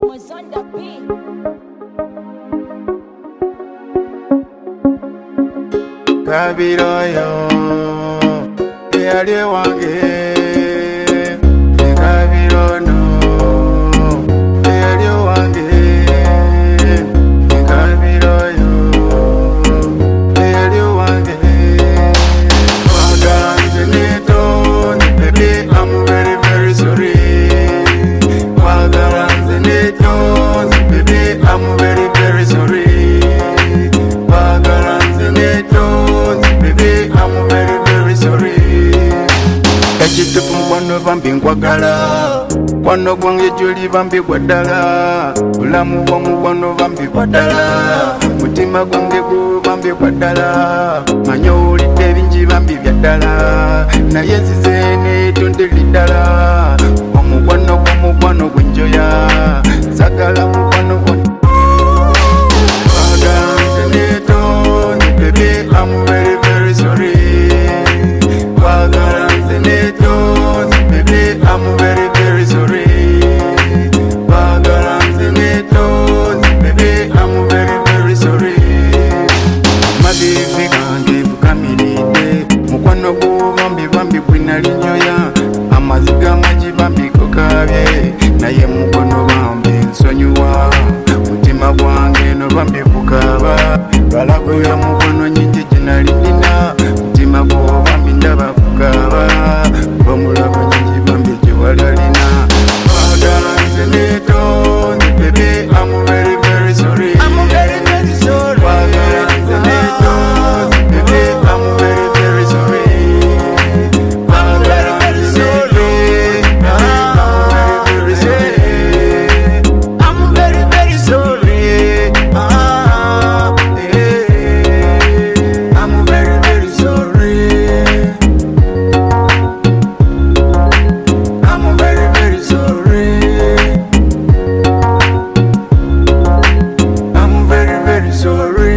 was on the beat. Kabiroyo, yali wange. Kabirono, yali wange. Kabiroyo, yali wange. Waganze neto, baby, I'm very very sorry. Waganze neto, baby, I'm very very sorry. Waganze neto. Baby, I'm very, very sorry. Ejitupu mkwano bambi nkwagala, kwano gwange juli bambi gwadala, bulamu bwa mukwano bambi gwadala, mutima gwange gu bambi gwadala, manya owulidde bingi bambi byaddala, naye nzize neetondera ddala, omukwano gwenjoya, sagala mukwano gwa baby, I'm very, very sorry. Waganze neto, baby, I'm very, very sorry. Waganze neto, baby, I'm very, very sorry. Mabibi gange bukamiride, mukwano gwo bambi kwina linyoya, amaziga mangi bambi kokabye, naye mukwano bambi nsonyiwa, mutima gwange no bambi kukaba, balago ya mukwano nyingi ginalindina, mutima gwo bambi ndaba kukaba, bamulago nyingi bambi gyewalalina. Waganze neto, baby, I'm very very sorry. I'm very very sorry. Waganze neto, baby, I'm very very sorry. I'm very very sorry. I'm very very sorry. I'm very very sorry. I'm very very sorry. I'm very very sorry.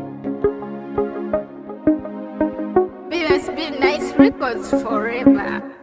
BSB Nice Records forever.